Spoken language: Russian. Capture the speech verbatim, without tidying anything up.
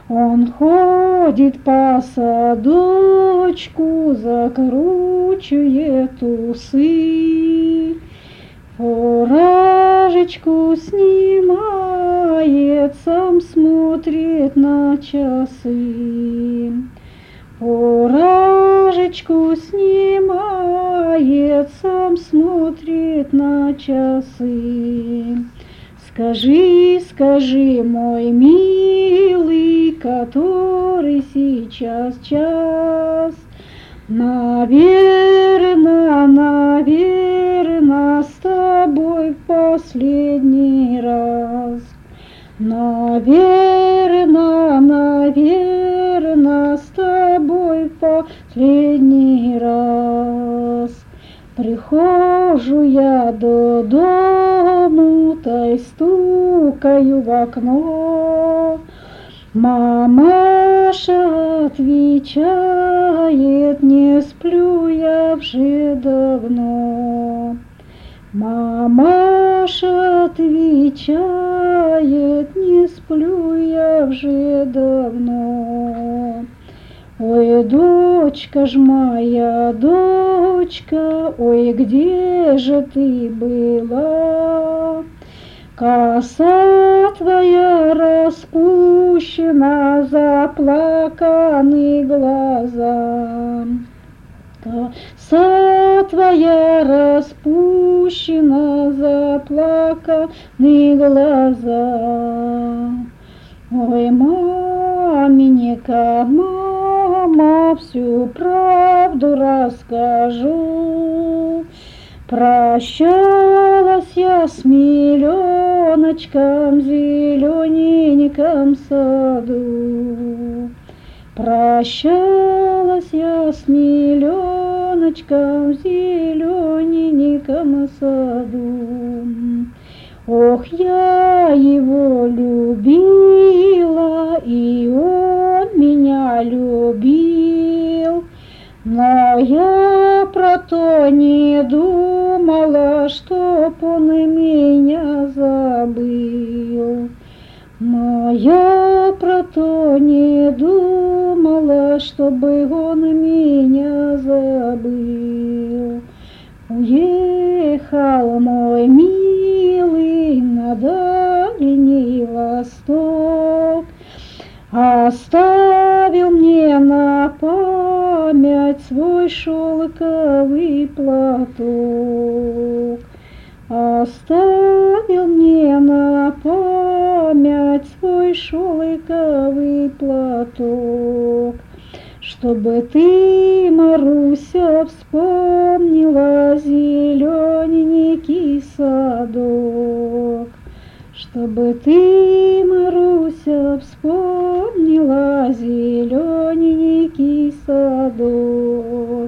Он ходит по садочку, закручивает усы, фуражечку снимает, сам смотрит на часы. Фуражечку снимает, сам смотрит на часы. Скажи, скажи, мой милый, который сейчас час? Наверно, наверно, с тобой в последний раз. Наверно, наверно, с тобой в последний раз. Прихожу я до дому, тай стукаю в окно. Мамаша отвечает: не сплю я уже давно. Мамаша отвечает: не сплю я уже давно. Ой, дочка ж моя, дочка, ой, где же ты была? Коса твоя распущена, заплаканы глаза. Коса твоя распущена, заплаканы глаза. Ой, маменька, мама, всю правду расскажу. Прощалась я с миленочком в зелененьком саду. Прощалась я с миленочком в зелененьком саду. Ох, я его любила, и он меня любил, но я про то не думала, чтоб он меня забыл. Но я про то не думала, чтобы он меня забыл. Уехал мой милый на дальний восток, оставил мне на память свой шелковый платок. Оставил мне на память свой шелковый платок. Чтобы ты, Маруся, вспомнила зелененький садок. Чтобы ты, Маруся, вспомнила зелененький садок.